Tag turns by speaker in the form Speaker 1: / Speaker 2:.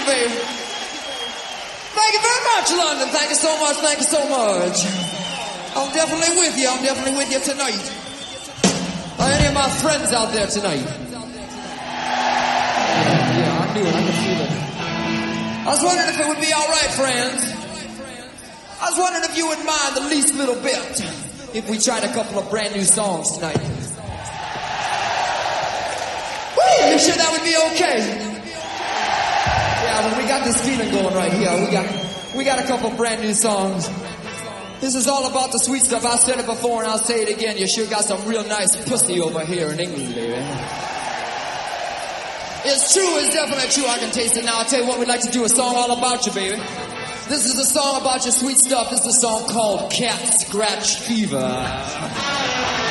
Speaker 1: you, baby. Thank you very much, London. Thank you so much. Thank you so much. I'm definitely with you. I'm definitely with you tonight. Are any of my friends out there tonight? Yeah, I knew it. I could feel it. I was wondering if it would be all right, friends. I was wondering if you would mind the least little bit if we tried a couple of brand new songs tonight. Woo! You sure that would be okay? Yeah, well, we got this feeling going right here. We got a couple of brand new songs. This is all about the sweet stuff. I said it before and I'll say it again. You sure got some real nice pussy over here in England, baby. It's true, it's definitely true. I can taste it now. I'll tell you what, we'd like to do a song all about you, baby. This is a song about your sweet stuff. This is a song called Cat Scratch Fever.